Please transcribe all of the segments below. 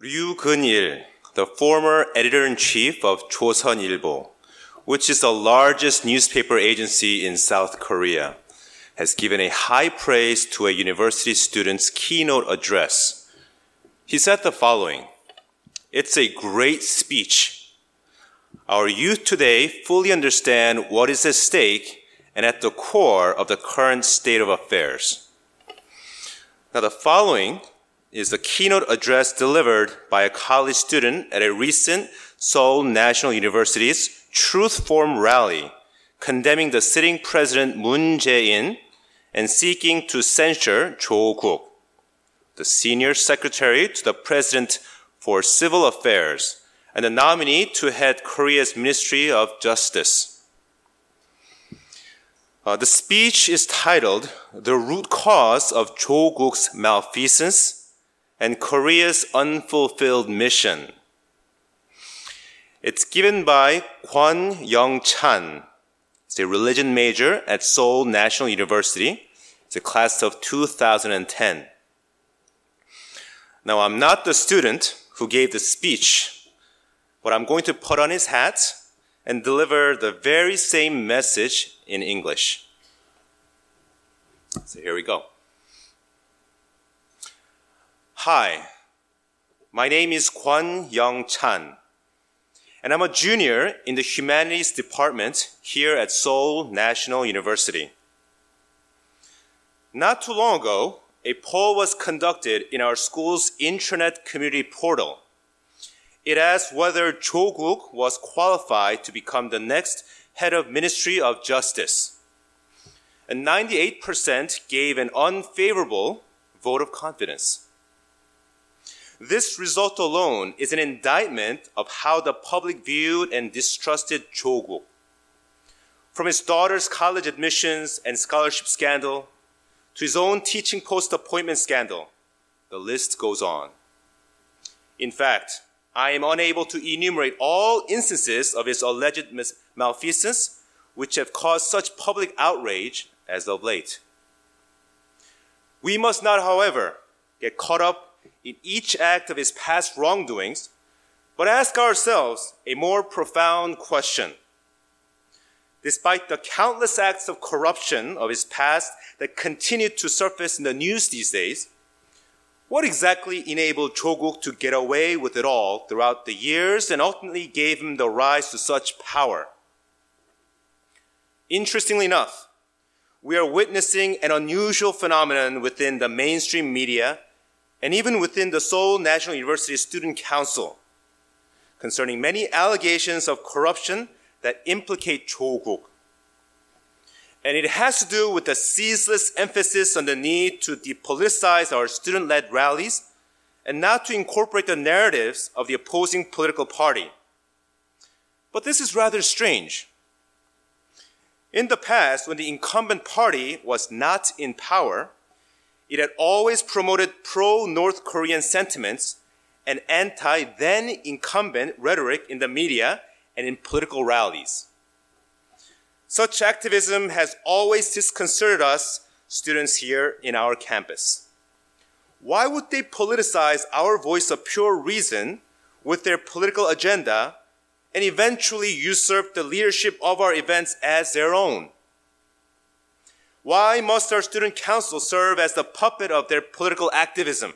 Ryu Geun-il, the former editor-in-chief of Joseonilbo, which is the largest newspaper agency in South Korea, has given a high praise to a university student's keynote address. He said the following: "It's a great speech. Our youth today fully understand what is at stake and at the core of the current state of affairs." Now, the following is the keynote address delivered by a college student at a recent Seoul National University's Truth Forum rally, condemning the sitting president Moon Jae-in and seeking to censure Cho Guk, the senior secretary to the president for civil affairs and the nominee to head Korea's Ministry of Justice. The speech is titled "The Root Cause of Cho Guk's Malfeasance and Korea's Unfulfilled Mission." It's given by Kwon Young-chan. He's a religion major at Seoul National University. It's a class of 2010. Now, I'm not the student who gave the speech, but I'm going to put on his hat and deliver the very same message in English. So here we go. Hi, my name is Kwon Young-chan, and I'm a junior in the Humanities Department here at Seoul National University. Not too long ago, a poll was conducted in our school's intranet community portal. It asked whether Cho Guk was qualified to become the next head of Ministry of Justice. And 98% gave an unfavorable vote of confidence. This result alone is an indictment of how the public viewed and distrusted Cho Guk. From his daughter's college admissions and scholarship scandal to his own teaching post appointment scandal, the list goes on. In fact, I am unable to enumerate all instances of his alleged malfeasance which have caused such public outrage as of late. We must not, however, get caught up in each act of his past wrongdoings, but ask ourselves a more profound question. Despite the countless acts of corruption of his past that continue to surface in the news these days, what exactly enabled Cho Guk to get away with it all throughout the years and ultimately gave him the rise to such power? Interestingly enough, we are witnessing an unusual phenomenon within the mainstream media and even within the Seoul National University Student Council concerning many allegations of corruption that implicate Cho Guk. And it has to do with the ceaseless emphasis on the need to depoliticize our student-led rallies and not to incorporate the narratives of the opposing political party. But this is rather strange. In the past, when the incumbent party was not in power, it had always promoted pro-North Korean sentiments and anti-then-incumbent rhetoric in the media and in political rallies. Such activism has always disconcerted us students here in our campus. Why would they politicize our voice of pure reason with their political agenda and eventually usurp the leadership of our events as their own? Why must our student council serve as the puppet of their political activism?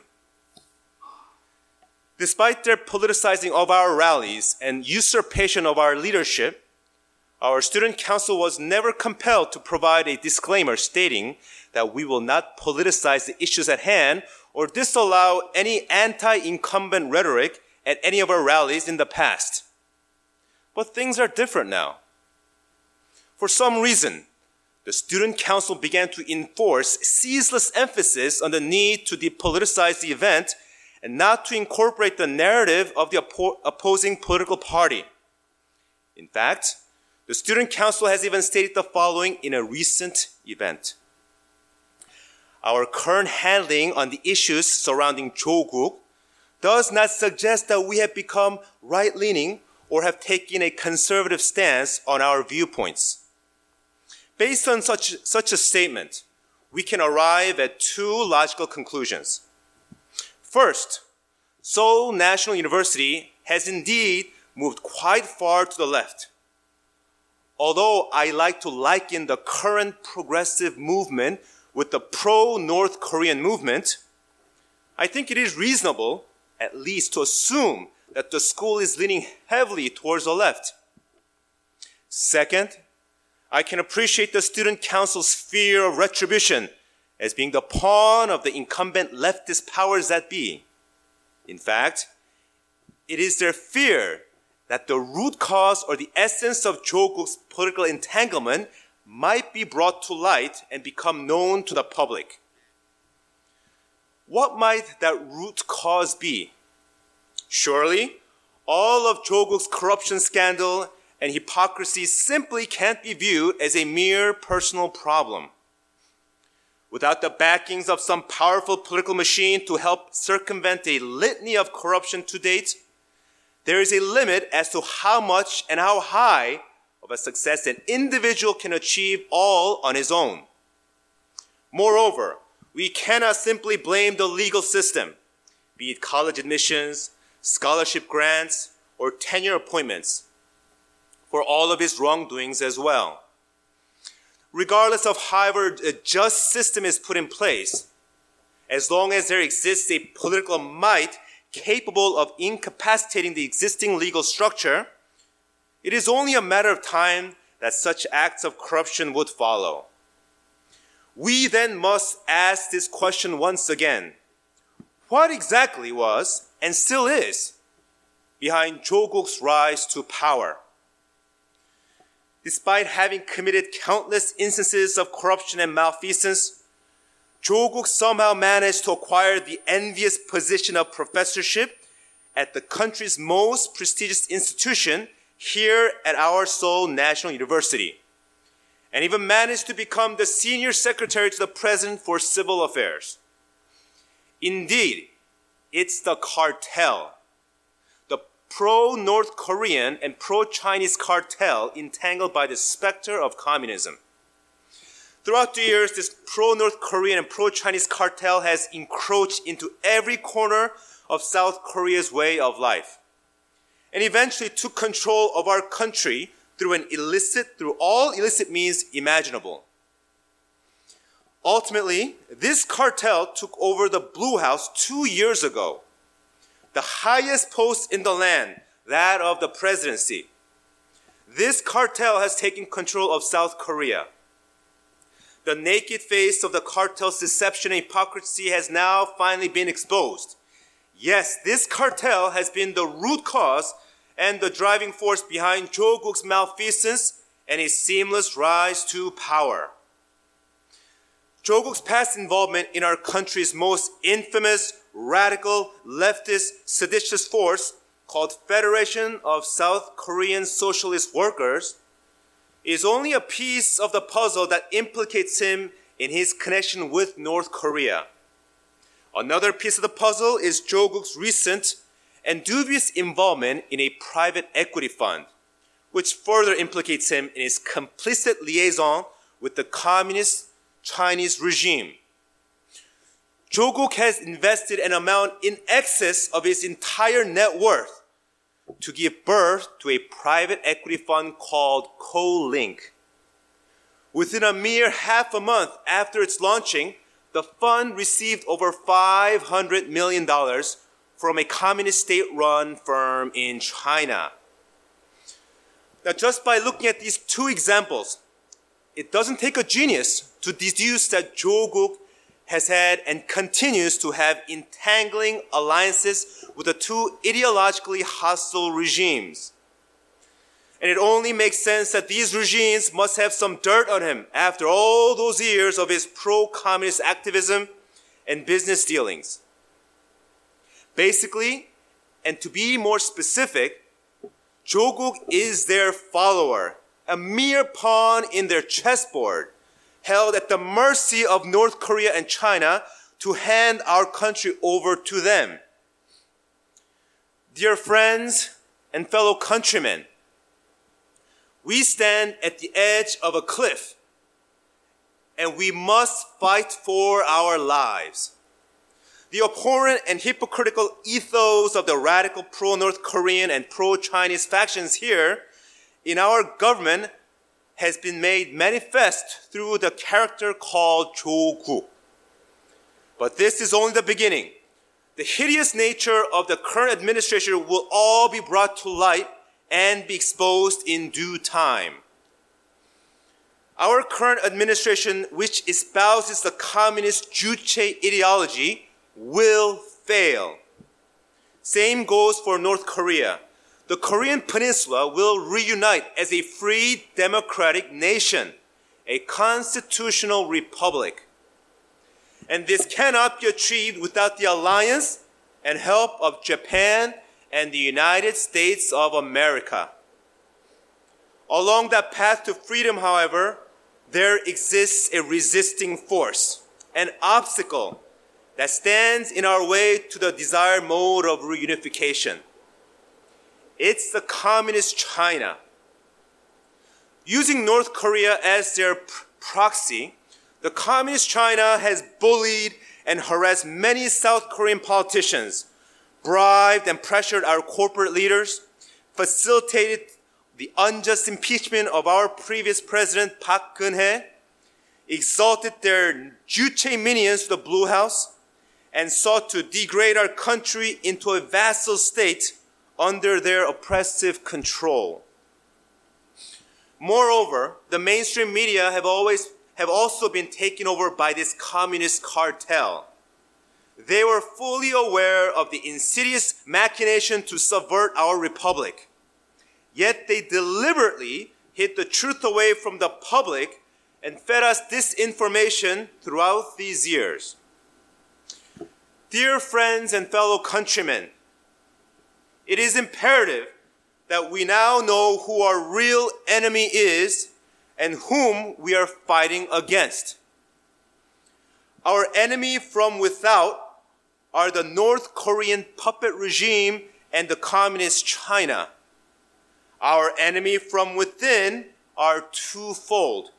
Despite their politicizing of our rallies and usurpation of our leadership, our student council was never compelled to provide a disclaimer stating that we will not politicize the issues at hand or disallow any anti-incumbent rhetoric at any of our rallies in the past. But things are different now. For some reason, the student council began to enforce ceaseless emphasis on the need to depoliticize the event and not to incorporate the narrative of the opposing political party. In fact, the student council has even stated the following in a recent event: "Our current handling on the issues surrounding Cho Guk does not suggest that we have become right-leaning or have taken a conservative stance on our viewpoints. Based on such a statement, we can arrive at two logical conclusions. First, Seoul National University has indeed moved quite far to the left. Although I like to liken the current progressive movement with the pro-North Korean movement, I think it is reasonable, at least, to assume that the school is leaning heavily towards the left. Second, I can appreciate the student council's fear of retribution as being the pawn of the incumbent leftist powers that be. In fact, it is their fear that the root cause or the essence of Jo-guk's political entanglement might be brought to light and become known to the public. What might that root cause be? Surely, all of Jo-guk's corruption scandal and hypocrisy simply can't be viewed as a mere personal problem. Without the backings of some powerful political machine to help circumvent a litany of corruption to date, there is a limit as to how much and how high of a success an individual can achieve all on his own. Moreover, we cannot simply blame the legal system, be it college admissions, scholarship grants, or tenure appointments, for all of his wrongdoings as well. Regardless of however a just system is put in place, as long as there exists a political might capable of incapacitating the existing legal structure, it is only a matter of time that such acts of corruption would follow. We then must ask this question once again. What exactly was, and still is, behind Jo-guk's rise to power? Despite having committed countless instances of corruption and malfeasance, Jo-guk somehow managed to acquire the envious position of professorship at the country's most prestigious institution here at our Seoul National University, and even managed to become the senior secretary to the president for civil affairs. Indeed, it's the cartel, the pro-North Korean and pro-Chinese cartel entangled by the specter of communism. Throughout the years, this pro-North Korean and pro-Chinese cartel has encroached into every corner of South Korea's way of life, and eventually took control of our country through all illicit means imaginable. Ultimately, this cartel took over the Blue House 2 years ago, the highest post in the land, that of the presidency. This cartel has taken control of South Korea. The naked face of the cartel's deception and hypocrisy has now finally been exposed. Yes, this cartel has been the root cause and the driving force behind Jo-guk's malfeasance and his seamless rise to power. Jo-guk's past involvement in our country's most infamous, radical, leftist, seditious force, called Federation of South Korean Socialist Workers, is only a piece of the puzzle that implicates him in his connection with North Korea. Another piece of the puzzle is Jo-guk's recent and dubious involvement in a private equity fund, which further implicates him in his complicit liaison with the communist Chinese regime. Jo-guk has invested an amount in excess of his entire net worth to give birth to a private equity fund called Co-Link. Within a mere half a month after its launching, the fund received over $500 million from a communist state-run firm in China. Now, just by looking at these two examples, it doesn't take a genius to deduce that Jo-guk has had and continues to have entangling alliances with the two ideologically hostile regimes. And it only makes sense that these regimes must have some dirt on him after all those years of his pro-communist activism and business dealings. Basically, and to be more specific, Jo-guk is their follower, a mere pawn in their chessboard, held at the mercy of North Korea and China to hand our country over to them. Dear friends and fellow countrymen, we stand at the edge of a cliff, and we must fight for our lives. The abhorrent and hypocritical ethos of the radical pro-North Korean and pro-Chinese factions here in our government has been made manifest through the character called Jo-guk. But this is only the beginning. The hideous nature of the current administration will all be brought to light and be exposed in due time. Our current administration, which espouses the communist Juche ideology, will fail. Same goes for North Korea. The Korean Peninsula will reunite as a free democratic nation, a constitutional republic. And this cannot be achieved without the alliance and help of Japan and the United States of America. Along that path to freedom, however, there exists a resisting force, an obstacle that stands in our way to the desired mode of reunification. It's the communist China. Using North Korea as their proxy, the communist China has bullied and harassed many South Korean politicians, bribed and pressured our corporate leaders, facilitated the unjust impeachment of our previous president Park Geun-hye, exalted their Juche minions to the Blue House, and sought to degrade our country into a vassal state under their oppressive control. Moreover, the mainstream media have also been taken over by this communist cartel. They were fully aware of the insidious machination to subvert our republic. Yet they deliberately hid the truth away from the public and fed us disinformation throughout these years. Dear friends and fellow countrymen, it is imperative that we now know who our real enemy is and whom we are fighting against. Our enemy from without are the North Korean puppet regime and the communist China. Our enemy from within are twofold.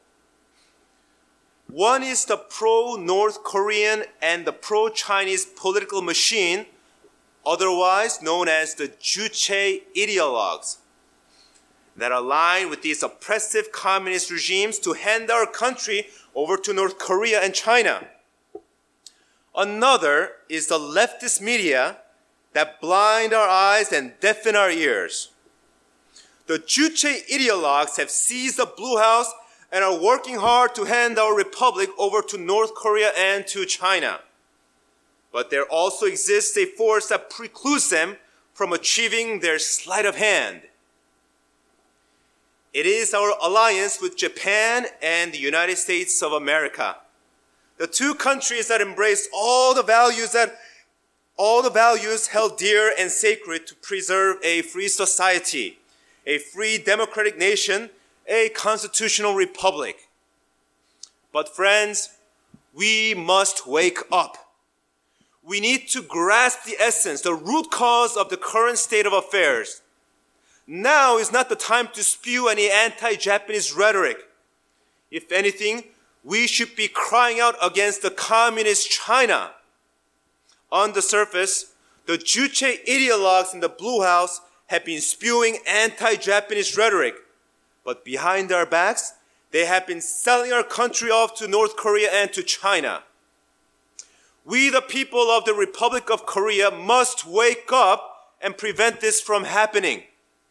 One is the pro-North Korean and the pro-Chinese political machine, otherwise known as the Juche ideologues, that align with these oppressive communist regimes to hand our country over to North Korea and China. Another is the leftist media that blind our eyes and deafen our ears. The Juche ideologues have seized the Blue House and are working hard to hand our republic over to North Korea and to China. But there also exists a force that precludes them from achieving their sleight of hand. It is our alliance with Japan and the United States of America. The two countries that embrace all the values held dear and sacred to preserve a free society, a free democratic nation, a constitutional republic. But friends, we must wake up. We need to grasp the essence, the root cause of the current state of affairs. Now is not the time to spew any anti-Japanese rhetoric. If anything, we should be crying out against the communist China. On the surface, the Juche ideologues in the Blue House have been spewing anti-Japanese rhetoric. But behind our backs, they have been selling our country off to North Korea and to China. We, the people of the Republic of Korea, must wake up and prevent this from happening.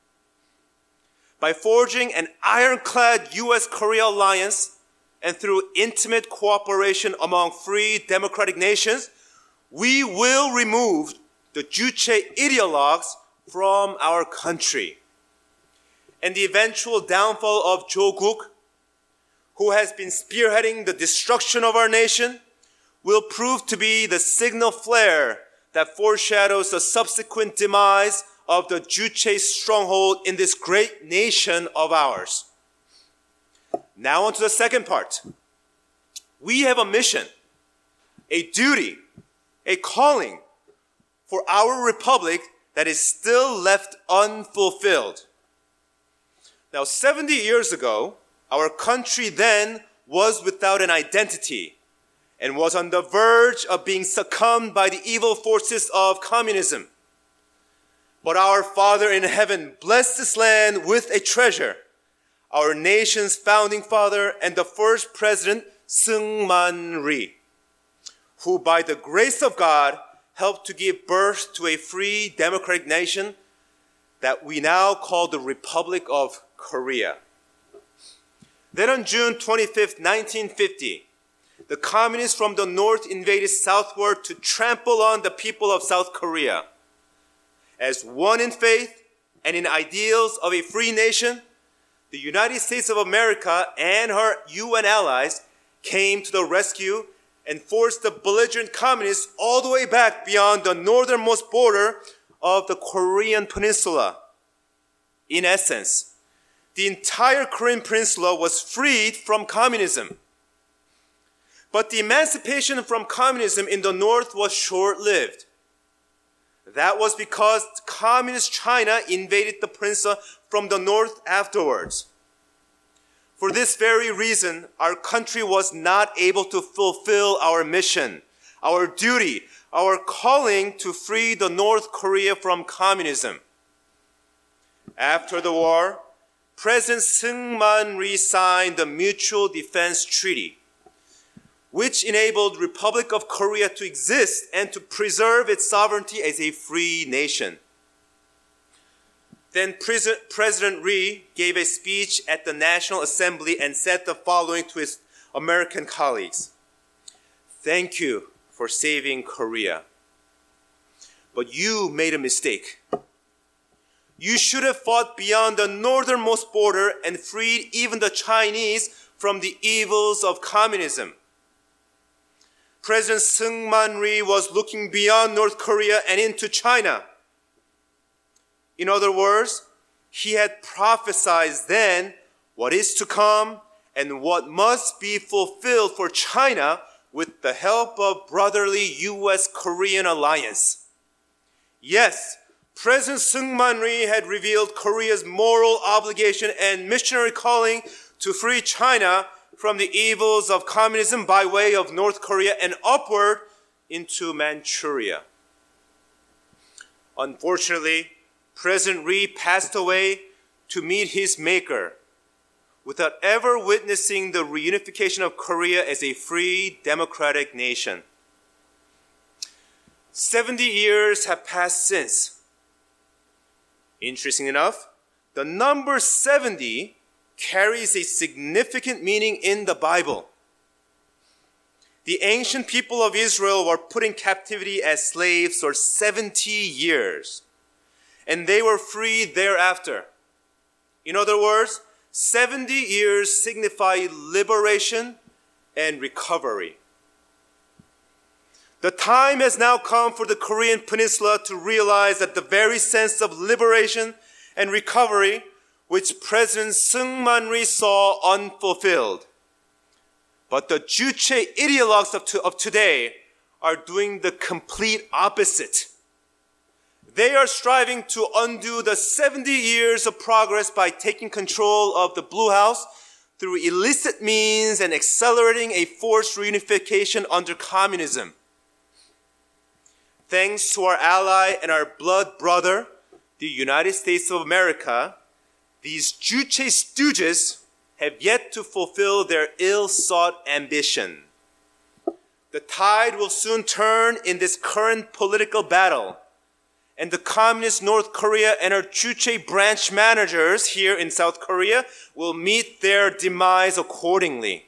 By forging an ironclad U.S.-Korea alliance and through intimate cooperation among free democratic nations, we will remove the Juche ideologues from our country. And the eventual downfall of Jo-guk, who has been spearheading the destruction of our nation, will prove to be the signal flare that foreshadows the subsequent demise of the Juche stronghold in this great nation of ours. Now on to the second part. We have a mission, a duty, a calling for our republic that is still left unfulfilled. Now, 70 years ago, our country then was without an identity, and was on the verge of being succumbed by the evil forces of communism. But our Father in heaven blessed this land with a treasure, our nation's founding father and the first president, Syngman Rhee, who by the grace of God helped to give birth to a free democratic nation that we now call the Republic of Korea. Then on June 25th, 1950, the communists from the north invaded southward to trample on the people of South Korea. As one in faith and in ideals of a free nation, the United States of America and her UN allies came to the rescue and forced the belligerent communists all the way back beyond the northernmost border of the Korean Peninsula. In essence, the entire Korean Peninsula was freed from communism. But the emancipation from communism in the north was short-lived. That was because communist China invaded the peninsula from the north afterwards. For this very reason, our country was not able to fulfill our mission, our duty, our calling to free the North Korea from communism. After the war, President Syngman Rhee signed the Mutual Defense Treaty, which enabled Republic of Korea to exist and to preserve its sovereignty as a free nation. Then President Rhee gave a speech at the National Assembly and said the following to his American colleagues: "Thank you for saving Korea. But you made a mistake. You should have fought beyond the northernmost border and freed even the Chinese from the evils of communism." President Syngman Rhee was looking beyond North Korea and into China. In other words, he had prophesied then what is to come and what must be fulfilled for China with the help of brotherly U.S.-Korean alliance. Yes, President Syngman Rhee had revealed Korea's moral obligation and missionary calling to free China from the evils of communism by way of North Korea and upward into Manchuria. Unfortunately, President Rhee passed away to meet his maker without ever witnessing the reunification of Korea as a free, democratic nation. 70 years have passed since. Interesting enough, the number 70 carries a significant meaning in the Bible. The ancient people of Israel were put in captivity as slaves for 70 years, and they were freed thereafter. In other words, 70 years signify liberation and recovery. The time has now come for the Korean Peninsula to realize that the very sense of liberation and recovery which President Syngman Rhee saw unfulfilled. But the Juche ideologues of today are doing the complete opposite. They are striving to undo the 70 years of progress by taking control of the Blue House through illicit means and accelerating a forced reunification under communism. Thanks to our ally and our blood brother, the United States of America, these Juche stooges have yet to fulfill their ill-sought ambition. The tide will soon turn in this current political battle, and the communist North Korea and our Juche branch managers here in South Korea will meet their demise accordingly.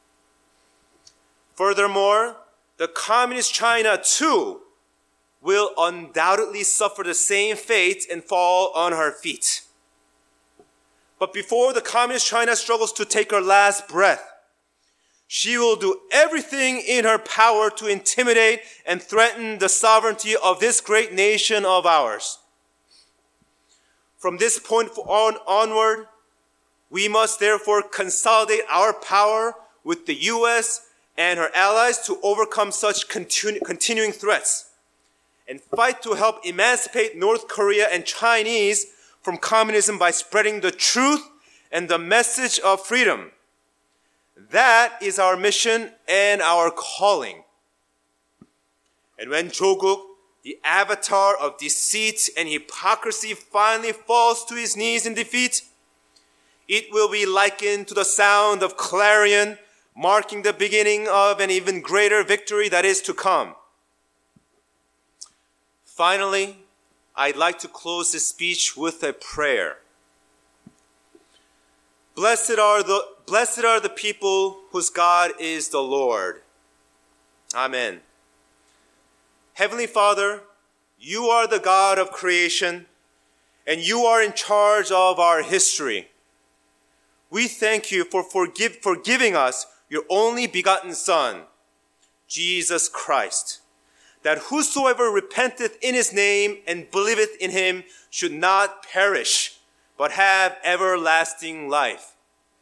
Furthermore, the communist China too will undoubtedly suffer the same fate and fall on her feet. But before the communist China struggles to take her last breath, she will do everything in her power to intimidate and threaten the sovereignty of this great nation of ours. From this point onward, we must therefore consolidate our power with the U.S. and her allies to overcome such continuing threats and fight to help emancipate North Korea and Chinese from communism by spreading the truth and the message of freedom. That is our mission and our calling. And when Joguk, the avatar of deceit and hypocrisy, finally falls to his knees in defeat, it will be likened to the sound of clarion, marking the beginning of an even greater victory that is to come. Finally, I'd like to close this speech with a prayer. Blessed are the people whose God is the Lord. Amen. Heavenly Father, you are the God of creation, and you are in charge of our history. We thank you for giving us your only begotten Son, Jesus Christ, that whosoever repenteth in his name and believeth in him should not perish, but have everlasting life.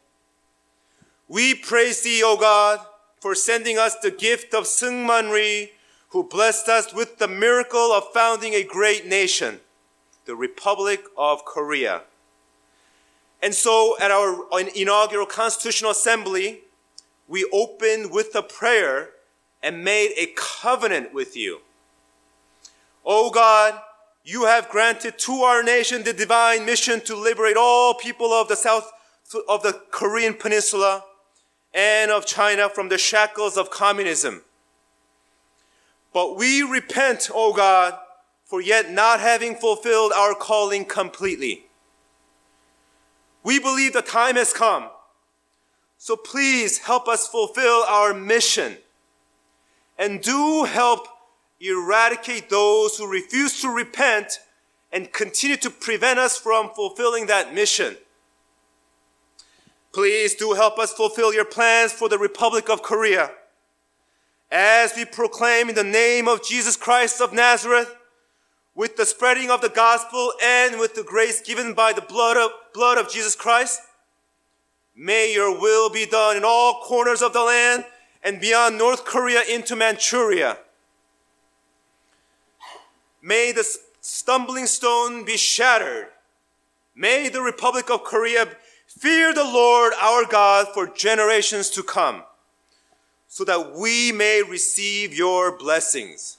We praise thee, O God, for sending us the gift of Seungman Rhee, who blessed us with the miracle of founding a great nation, the Republic of Korea. And so at our inaugural Constitutional Assembly, we opened with a prayer and made a covenant with you. O God, you have granted to our nation the divine mission to liberate all people of the south of the Korean peninsula and of China from the shackles of communism. But we repent, O God, for yet not having fulfilled our calling completely. We believe the time has come, so please help us fulfill our mission, and do help eradicate those who refuse to repent and continue to prevent us from fulfilling that mission. Please do help us fulfill your plans for the Republic of Korea. As we proclaim in the name of Jesus Christ of Nazareth, with the spreading of the gospel and with the grace given by the blood of Jesus Christ, may your will be done in all corners of the land and beyond North Korea into Manchuria. May the stumbling stone be shattered. May the Republic of Korea fear the Lord our God for generations to come, so that we may receive your blessings.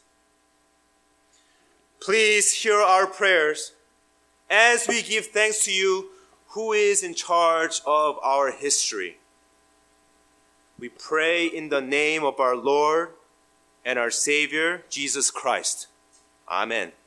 Please hear our prayers as we give thanks to you, who is in charge of our history. We pray in the name of our Lord and our Savior, Jesus Christ. Amen.